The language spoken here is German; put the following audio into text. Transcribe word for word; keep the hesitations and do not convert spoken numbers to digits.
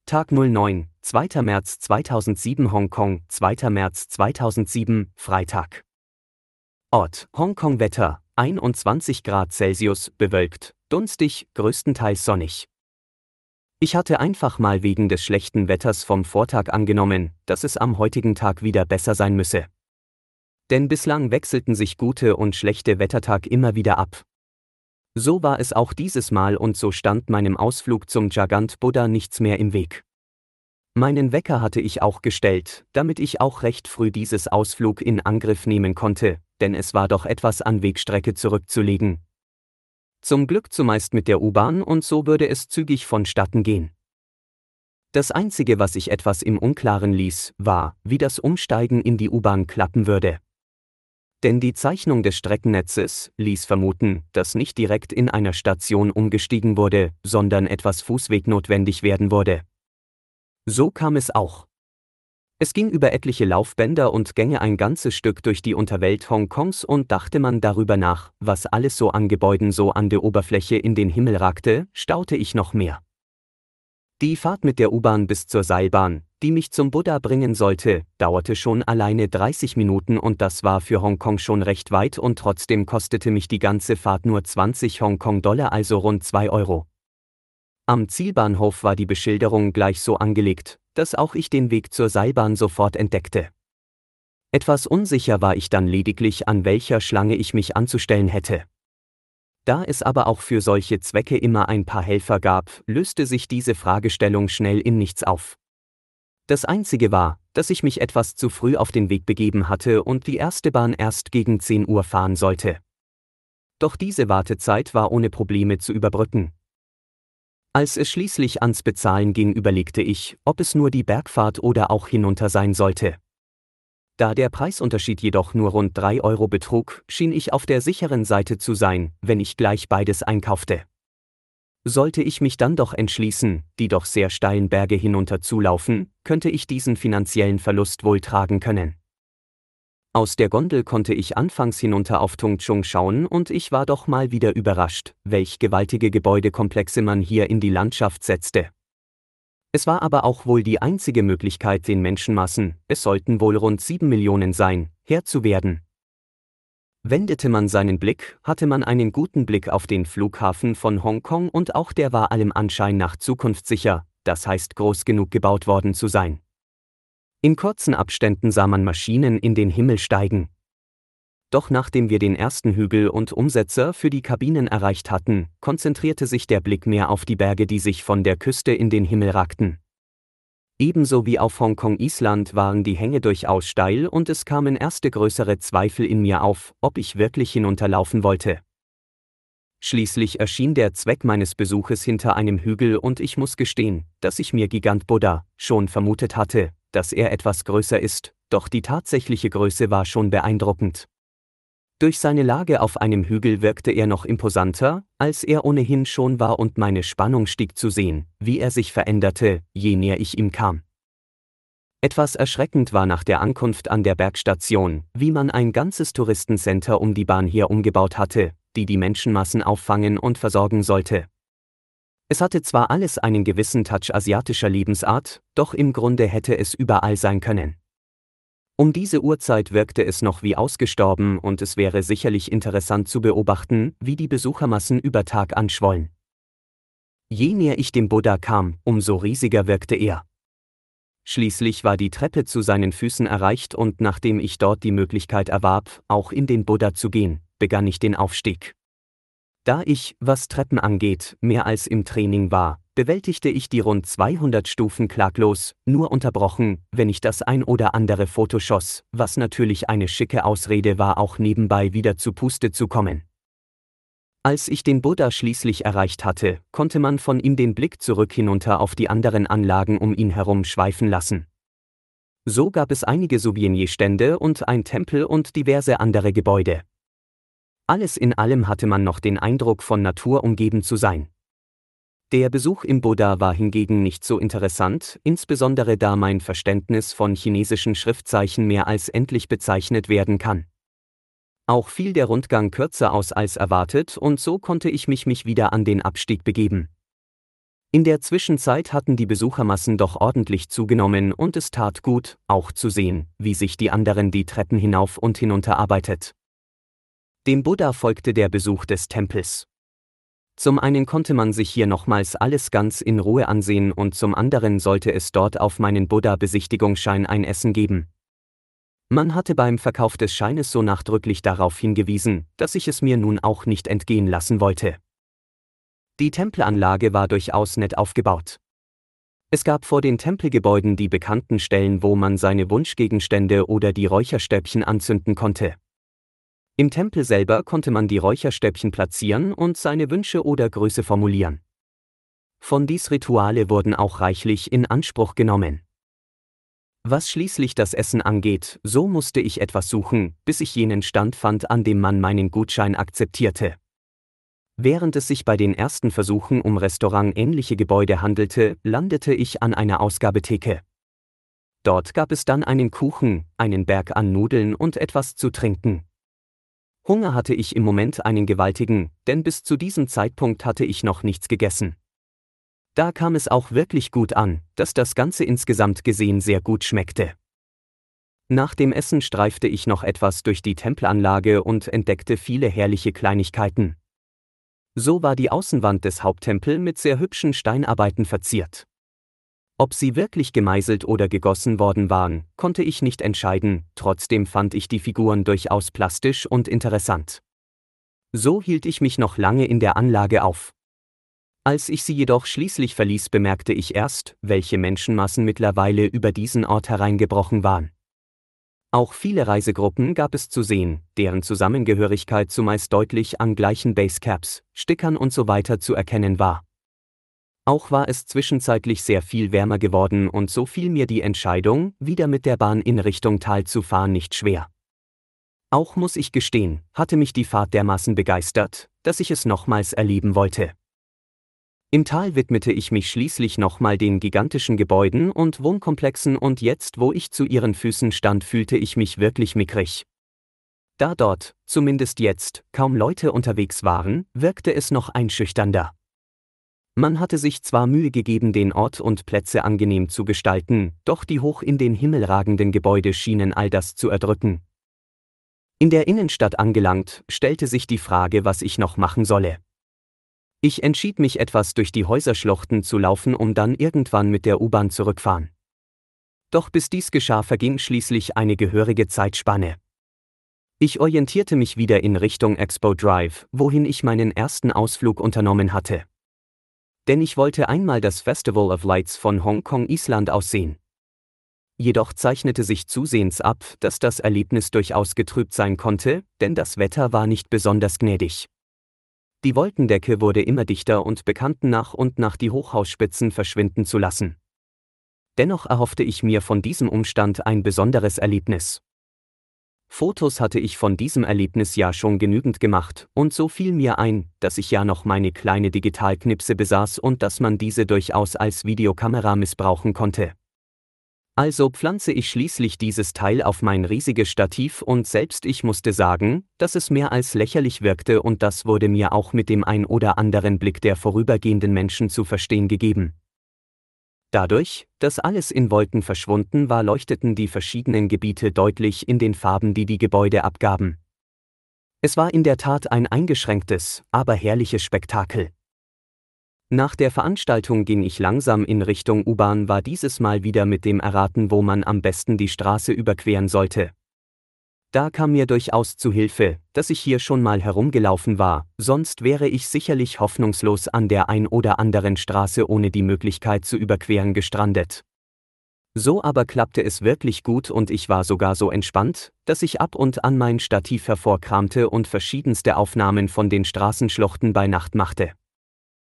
Tag null neun, zweiter März zweitausendsieben Hongkong, zweiter März zweitausendsieben, Freitag. Ort: Hongkong. Wetter: einundzwanzig Grad Celsius, bewölkt, dunstig, größtenteils sonnig. Ich hatte einfach mal wegen des schlechten Wetters vom Vortag angenommen, dass es am heutigen Tag wieder besser sein müsse. Denn bislang wechselten sich gute und schlechte Wettertag immer wieder ab. So war es auch dieses Mal und so stand meinem Ausflug zum Jagant Buddha nichts mehr im Weg. Meinen Wecker hatte ich auch gestellt, damit ich auch recht früh dieses Ausflug in Angriff nehmen konnte, denn es war doch etwas an Wegstrecke zurückzulegen. Zum Glück zumeist mit der U-Bahn und so würde es zügig vonstatten gehen. Das Einzige, was ich etwas im Unklaren ließ, war, wie das Umsteigen in die U-Bahn klappen würde. Denn die Zeichnung des Streckennetzes ließ vermuten, dass nicht direkt in einer Station umgestiegen wurde, sondern etwas Fußweg notwendig werden würde. So kam es auch. Es ging über etliche Laufbänder und Gänge ein ganzes Stück durch die Unterwelt Hongkongs und dachte man darüber nach, was alles so an Gebäuden so an der Oberfläche in den Himmel ragte, staunte ich noch mehr. Die Fahrt mit der U-Bahn bis zur Seilbahn, die mich zum Buddha bringen sollte, dauerte schon alleine dreißig Minuten und das war für Hongkong schon recht weit und trotzdem kostete mich die ganze Fahrt nur zwanzig Hongkong-Dollar, also rund zwei Euro. Am Zielbahnhof war die Beschilderung gleich so angelegt, dass auch ich den Weg zur Seilbahn sofort entdeckte. Etwas unsicher war ich dann lediglich, an welcher Schlange ich mich anzustellen hätte. Da es aber auch für solche Zwecke immer ein paar Helfer gab, löste sich diese Fragestellung schnell in nichts auf. Das Einzige war, dass ich mich etwas zu früh auf den Weg begeben hatte und die erste Bahn erst gegen zehn Uhr fahren sollte. Doch diese Wartezeit war ohne Probleme zu überbrücken. Als es schließlich ans Bezahlen ging, überlegte ich, ob es nur die Bergfahrt oder auch hinunter sein sollte. Da der Preisunterschied jedoch nur rund drei Euro betrug, schien ich auf der sicheren Seite zu sein, wenn ich gleich beides einkaufte. Sollte ich mich dann doch entschließen, die doch sehr steilen Berge hinunter zu laufen, könnte ich diesen finanziellen Verlust wohl tragen können. Aus der Gondel konnte ich anfangs hinunter auf Tung Chung schauen und ich war doch mal wieder überrascht, welch gewaltige Gebäudekomplexe man hier in die Landschaft setzte. Es war aber auch wohl die einzige Möglichkeit, den Menschenmassen, es sollten wohl rund sieben Millionen sein, Herr zu werden. Wendete man seinen Blick, hatte man einen guten Blick auf den Flughafen von Hongkong und auch der war allem Anschein nach zukunftssicher, das heißt groß genug gebaut worden zu sein. In kurzen Abständen sah man Maschinen in den Himmel steigen. Doch nachdem wir den ersten Hügel und Umsetzer für die Kabinen erreicht hatten, konzentrierte sich der Blick mehr auf die Berge, die sich von der Küste in den Himmel ragten. Ebenso wie auf Hongkong Island waren die Hänge durchaus steil und es kamen erste größere Zweifel in mir auf, ob ich wirklich hinunterlaufen wollte. Schließlich erschien der Zweck meines Besuches hinter einem Hügel und ich muss gestehen, dass ich mir Gigant Buddha schon vermutet hatte, dass er etwas größer ist, doch die tatsächliche Größe war schon beeindruckend. Durch seine Lage auf einem Hügel wirkte er noch imposanter, als er ohnehin schon war und meine Spannung stieg zu sehen, wie er sich veränderte, je näher ich ihm kam. Etwas erschreckend war nach der Ankunft an der Bergstation, wie man ein ganzes Touristencenter um die Bahn hier umgebaut hatte, die die Menschenmassen auffangen und versorgen sollte. Es hatte zwar alles einen gewissen Touch asiatischer Lebensart, doch im Grunde hätte es überall sein können. Um diese Uhrzeit wirkte es noch wie ausgestorben und es wäre sicherlich interessant zu beobachten, wie die Besuchermassen über Tag anschwollen. Je näher ich dem Buddha kam, umso riesiger wirkte er. Schließlich war die Treppe zu seinen Füßen erreicht und nachdem ich dort die Möglichkeit erwarb, auch in den Buddha zu gehen, begann ich den Aufstieg. Da ich, was Treppen angeht, mehr als im Training war, bewältigte ich die rund zweihundert Stufen klaglos, nur unterbrochen, wenn ich das ein oder andere Foto schoss, was natürlich eine schicke Ausrede war, auch nebenbei wieder zu Puste zu kommen. Als ich den Buddha schließlich erreicht hatte, konnte man von ihm den Blick zurück hinunter auf die anderen Anlagen um ihn herum schweifen lassen. So gab es einige Souvenirstände und ein Tempel und diverse andere Gebäude. Alles in allem hatte man noch den Eindruck, von Natur umgeben zu sein. Der Besuch im Buddha war hingegen nicht so interessant, insbesondere da mein Verständnis von chinesischen Schriftzeichen mehr als endlich bezeichnet werden kann. Auch fiel der Rundgang kürzer aus als erwartet und so konnte ich mich, mich wieder an den Abstieg begeben. In der Zwischenzeit hatten die Besuchermassen doch ordentlich zugenommen und es tat gut, auch zu sehen, wie sich die anderen die Treppen hinauf und hinunter arbeitet. Dem Buddha folgte der Besuch des Tempels. Zum einen konnte man sich hier nochmals alles ganz in Ruhe ansehen und zum anderen sollte es dort auf meinen Buddha-Besichtigungsschein ein Essen geben. Man hatte beim Verkauf des Scheines so nachdrücklich darauf hingewiesen, dass ich es mir nun auch nicht entgehen lassen wollte. Die Tempelanlage war durchaus nett aufgebaut. Es gab vor den Tempelgebäuden die bekannten Stellen, wo man seine Wunschgegenstände oder die Räucherstäbchen anzünden konnte. Im Tempel selber konnte man die Räucherstäbchen platzieren und seine Wünsche oder Grüße formulieren. Von dies Rituale wurden auch reichlich in Anspruch genommen. Was schließlich das Essen angeht, so musste ich etwas suchen, bis ich jenen Stand fand, an dem man meinen Gutschein akzeptierte. Während es sich bei den ersten Versuchen um restaurantähnliche Gebäude handelte, landete ich an einer Ausgabetheke. Dort gab es dann einen Kuchen, einen Berg an Nudeln und etwas zu trinken. Hunger hatte ich im Moment einen gewaltigen, denn bis zu diesem Zeitpunkt hatte ich noch nichts gegessen. Da kam es auch wirklich gut an, dass das Ganze insgesamt gesehen sehr gut schmeckte. Nach dem Essen streifte ich noch etwas durch die Tempelanlage und entdeckte viele herrliche Kleinigkeiten. So war die Außenwand des Haupttempels mit sehr hübschen Steinarbeiten verziert. Ob sie wirklich gemeißelt oder gegossen worden waren, konnte ich nicht entscheiden, trotzdem fand ich die Figuren durchaus plastisch und interessant. So hielt ich mich noch lange in der Anlage auf. Als ich sie jedoch schließlich verließ, bemerkte ich erst, welche Menschenmassen mittlerweile über diesen Ort hereingebrochen waren. Auch viele Reisegruppen gab es zu sehen, deren Zusammengehörigkeit zumeist deutlich an gleichen Basecaps, Stickern und so weiter zu erkennen war. Auch war es zwischenzeitlich sehr viel wärmer geworden und so fiel mir die Entscheidung, wieder mit der Bahn in Richtung Tal zu fahren, nicht schwer. Auch muss ich gestehen, hatte mich die Fahrt dermaßen begeistert, dass ich es nochmals erleben wollte. Im Tal widmete ich mich schließlich nochmal den gigantischen Gebäuden und Wohnkomplexen und jetzt, wo ich zu ihren Füßen stand, fühlte ich mich wirklich mickrig. Da dort, zumindest jetzt, kaum Leute unterwegs waren, wirkte es noch einschüchternder. Man hatte sich zwar Mühe gegeben, den Ort und Plätze angenehm zu gestalten, doch die hoch in den Himmel ragenden Gebäude schienen all das zu erdrücken. In der Innenstadt angelangt, stellte sich die Frage, was ich noch machen solle. Ich entschied mich, etwas durch die Häuserschluchten zu laufen, um dann irgendwann mit der U-Bahn zurückfahren. Doch bis dies geschah, verging schließlich eine gehörige Zeitspanne. Ich orientierte mich wieder in Richtung Expo Drive, wohin ich meinen ersten Ausflug unternommen hatte. Denn ich wollte einmal das Festival of Lights von Hongkong Island aussehen. Jedoch zeichnete sich zusehends ab, dass das Erlebnis durchaus getrübt sein konnte, denn das Wetter war nicht besonders gnädig. Die Wolkendecke wurde immer dichter und bekannten nach und nach die Hochhausspitzen verschwinden zu lassen. Dennoch erhoffte ich mir von diesem Umstand ein besonderes Erlebnis. Fotos hatte ich von diesem Erlebnis ja schon genügend gemacht, und so fiel mir ein, dass ich ja noch meine kleine Digitalknipse besaß und dass man diese durchaus als Videokamera missbrauchen konnte. Also pflanze ich schließlich dieses Teil auf mein riesiges Stativ und selbst ich musste sagen, dass es mehr als lächerlich wirkte und das wurde mir auch mit dem ein oder anderen Blick der vorübergehenden Menschen zu verstehen gegeben. Dadurch, dass alles in Wolken verschwunden war, leuchteten die verschiedenen Gebiete deutlich in den Farben, die die Gebäude abgaben. Es war in der Tat ein eingeschränktes, aber herrliches Spektakel. Nach der Veranstaltung ging ich langsam in Richtung U-Bahn, war dieses Mal wieder mit dem Erraten, wo man am besten die Straße überqueren sollte. Da kam mir durchaus zu Hilfe, dass ich hier schon mal herumgelaufen war, sonst wäre ich sicherlich hoffnungslos an der ein oder anderen Straße ohne die Möglichkeit zu überqueren gestrandet. So aber klappte es wirklich gut und ich war sogar so entspannt, dass ich ab und an mein Stativ hervorkramte und verschiedenste Aufnahmen von den Straßenschluchten bei Nacht machte.